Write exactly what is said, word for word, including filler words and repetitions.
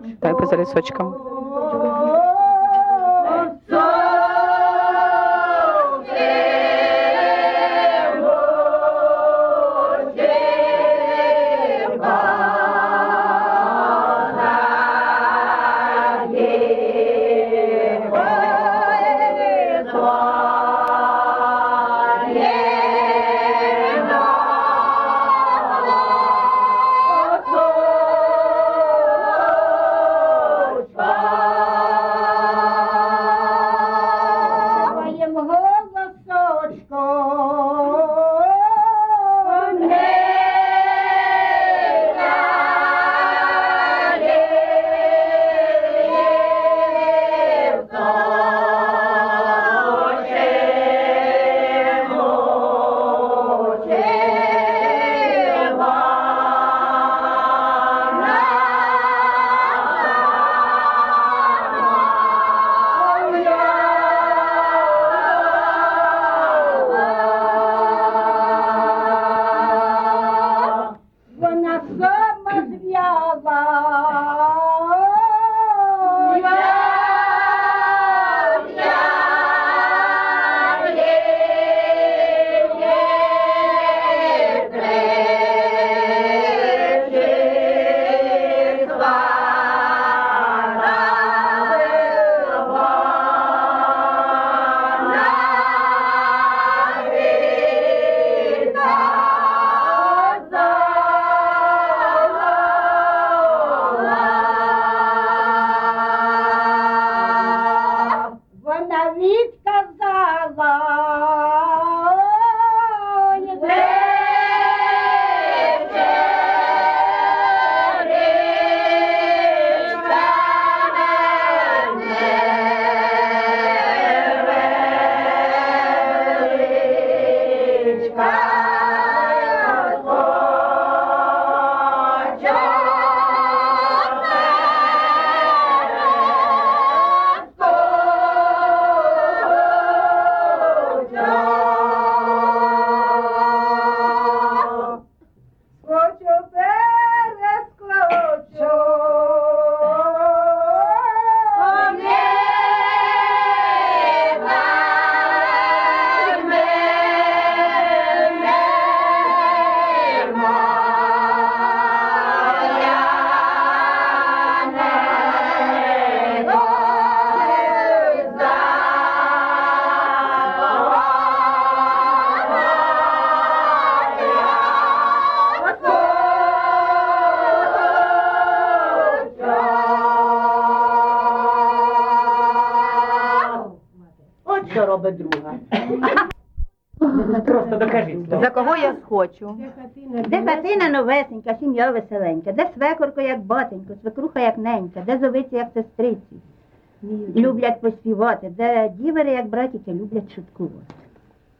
Та й поза лісочком. Що робить друга? Просто докажіть. За кого я схочу? Де хатина новесенька, сім'я веселенька, де свекорко, як батенько, свекруха, як ненька, де зовиці, як сестриці, люблять поспівати, де дівери, як братіки, люблять шуткувати.